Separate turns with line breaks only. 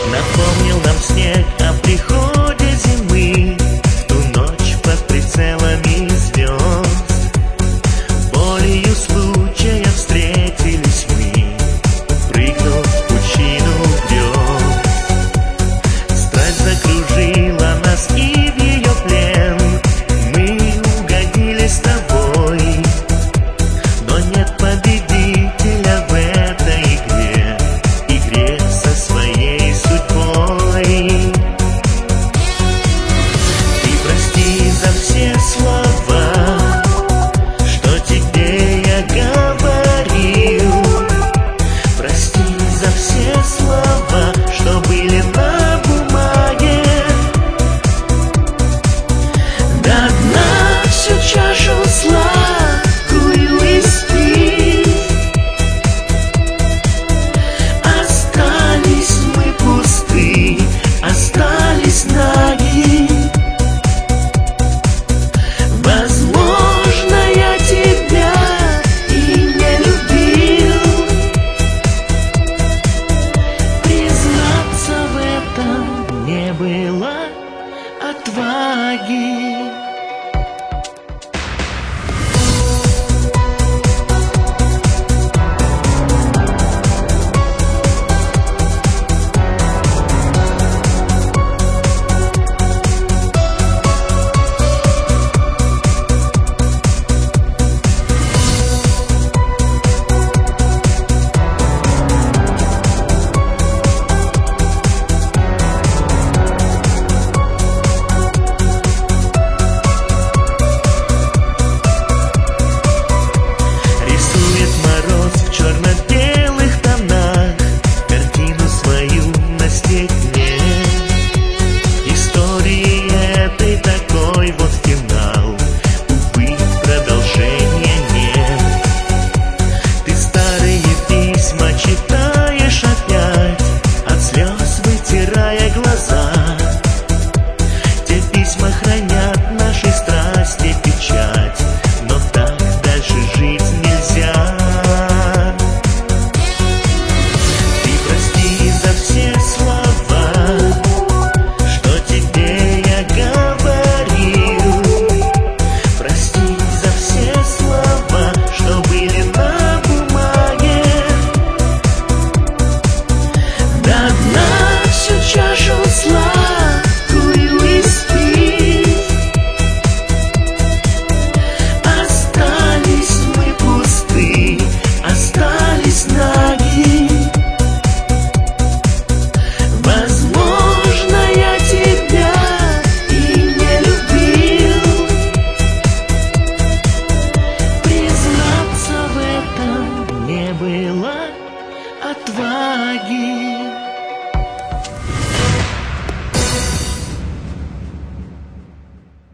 Напомнил нам снег о приходе зимы, в ту ночь под прицелами звезд. Волею случая встретились мы, прыгнув в пучину грез. Страсть закружила нас, и в ее плен мы угодили с тобой. Но нет победителя в этой игре, игре со своей судьбой. Ты прости за все слова, что тебе я говорил. Прости за все слова, что были на бумаге. До дна всю чашу сладкую испить. Остались мы пусты, остались наги. Возможно, я тебя и не любил. Признаться в этом не было отваги. Рисует мороз в черно-белых тонах картину свою на стекле. Истории этой такой вот финал, увы, продолжения нет. Ты старые письма читаешь опять, от слез вытирая глаза. Те письма хранят нашей страсти печать, но так дальше жить нельзя. Ты прости за все слова, что тебе я говорил. Прости за все слова, что были на бумаге. До дна всю чашу сладкую испить. Остались мы пусты, остались наги. Возможно, я тебя и не любил. Признаться в этом не было отваги.